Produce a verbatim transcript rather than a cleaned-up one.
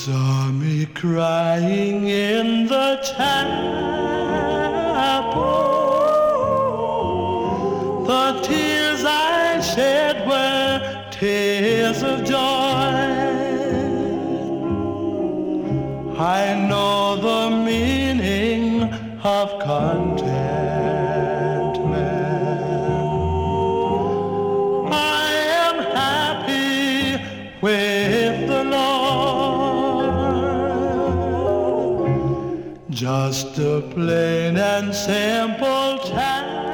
saw me crying in the chapel. The tears I shed were tears of joy. I know the meaning of contentment. I am happy with the Lord. Just a plain and simple child.